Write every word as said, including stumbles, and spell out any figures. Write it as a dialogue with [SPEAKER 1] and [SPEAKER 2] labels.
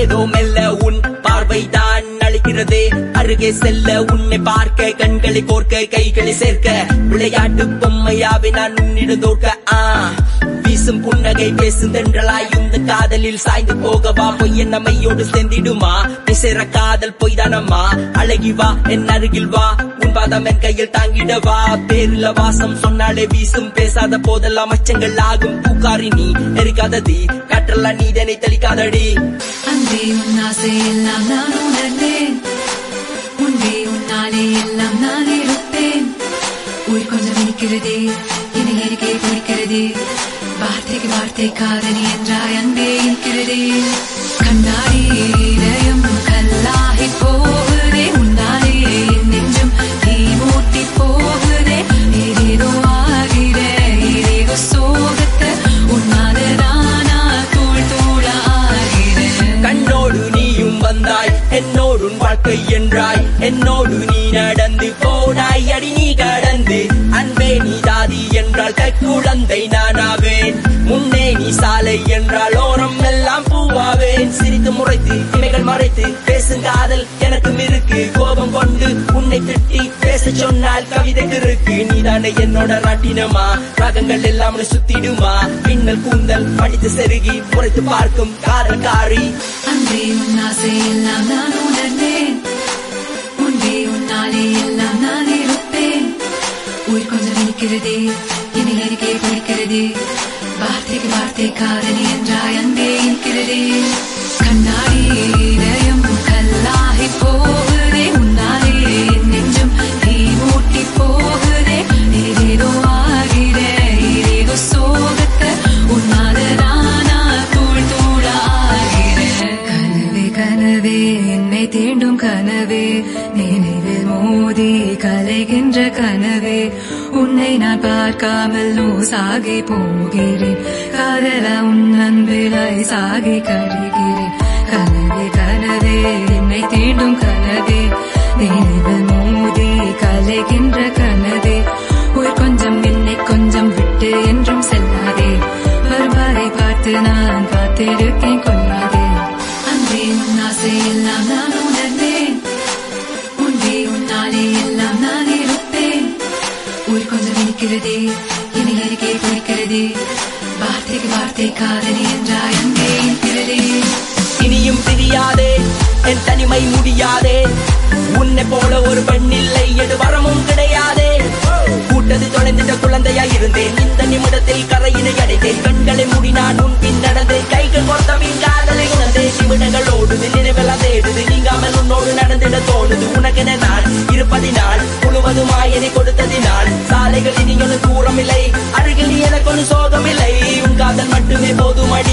[SPEAKER 1] ஏதோ மெல்ல உன் பார்வைதான் அழைக்கிறதே அருகே செல்ல உன்னை பார்க்க கண்களை கோர்க்க கைகளை சேர்க்க விளையாட்டு பொம்மையாவே நான் உன்னிடம் தோற்க ஆ வீசும் புன்னகை பேசும் தென்றலாய் இந்த காதலில் சாய்ந்து போகவா பொய்ய நம்மையோடு சேர்ந்திடுமா பேசுற காதல் பொய்தானம்மா அழகி வா என் அருகில் வா உன் பாதம் என் கையில் தாங்கிடவா பேருல வாசம் சொன்னாலே வீசும் பேசாத போதெல்லாம் அச்சங்கள் ஆகும் பூக்காரி நீ எரிக்காதடி காற்றெல்லாம் நீதனை தெளிக்காதடி
[SPEAKER 2] அன்பே உன் ஆசை எல்லாம் நான் உணர்ந்தேன் முன்பே உன்னாலே எல்லாம் நான் இருப்பேன் உயிர் கொஞ்சம் இனிக்கிறதே என்னை எரிக்கே பிடிக்கிறதே வார்த்தைக்கு வார்த்தை காதலி என்றாய் அன்பே இருக்கிறதே கண்ணாடி இதயம் கல்லாகி போகுதே உன்னாலே என் நெஞ்சம் தீ மூட்டி போகுதே ஏதேதோ ஆகிறே ஏதேதோ சோகத்தை உன்னாலே நானா தூள் தூளா ஆகிறேன்
[SPEAKER 1] கண்ணோடு நீயும் வந்தாய் என்னோடு வாழ்க்கை என்றாய் என்னோடு நீ நடந்து போனாய் அடி நீ கடந்து அன்பே நீ தாதி என்றால் கைக்குழந்தை நானாவேன் முன்னே நீ சாலை என்றால் ஓரம் எல்லாம் பூவாவேன் சிரித்து முறைத்து இமைகள் மறைத்து பேசும் காதல் எனக்கும் இருக்கு கோபம் கொண்டு உன்னை திட்டி பேச சொன்னால் கவிதைக்கு இருக்கு நீதானே என்னோட நாட்டினமா ராகங்கள் எல்லாம் சுத்திடுமா பின்னல் கூந்தல் படித்து செருகி முறைத்து பார்க்கும் காதல் காரி
[SPEAKER 2] அன்பே உன் ஆசை எல்லாம் நான் உணர்ந்தேன் முன்பே உன்னாலே எல்லாம் நான் இருப்பேன் உயிர் கொஞ்சம் இனிக்கிறதே என்னை எரிக்கே பிடிக்கிறதே வார்த்தைக்கு வார்த்தை காதலி என்றாய் அன்பே இருக்கிறதே கண்ணாடி இதயம் கல்லாகி போகுதே உன்னாலே என் நெஞ்சம் தீ மூட்டி போகுதே ஏதேதோ ஆகிறே ஏதேதோ சோகத்தை உன்னாலே நானா தூள் தூளா ஆகிறேன் கனவே கனவே என்னை தீண்டும் கனவே நினைவில் மோதி கலைகின்ற கனவே உன்னை நான் பார்க்காமல் லூசாகி போகிறேன் காதல உன் அன்பிலாய் சாகி கருகிறேன் கனவே கனவே என்னை தீண்டும் கனவே நினைவில் மோதி கலைகின்ற கனவே உயிர் கொஞ்சம் என்னை கொஞ்சம் விட்டு என்றும் செல்லாதே வருவாரை பார்த்து நான் காத்திருக்கேன் கொள்ளாதே அன்பே உன் ஆசை எல்லாம் நான் உணர்ந்தேன் முன்பே உன்னாலே எல்லாம் நான் இருப்பேன் உயிர் கொஞ்சம் இனிக்கிறதே என்னை எரிக்கே பிடிக்கிறதே வார்த்தைக்கு வார்த்தை காதலி என்றாய் அன்பே இருக்கிறதே
[SPEAKER 1] இனியும் பிரியாதே என் தனிமை முடியாதே உன்னை போல ஒரு பெண் இல்லை எடு வரமும் கிடையாதே கூட்டது தொலைந்திட்ட குழந்தையா இருந்தேன் இந்த நிமிடத்தில் கரையினை அடைத்தேன் கண்களை மூடி நான் உன் பின் நடந்தேன் கைகள் பொறுத்தவின் காதலை உணர்ந்தேன் நிமிடங்களோடுது நினைவெல்லாம் தேடுது நீங்காமல் உன்னோடு நடந்திட தோணுது உனக்கென நான் இருப்பதினால் முழுவதுமாய் என்னை கொடுத்ததினால் சாலைகள் இனி ஒன்று தூரம் இல்லை அருகில் எனக்கு ஒரு சோகம் இல்லை உன் காதல் மட்டுமே போதும் அடி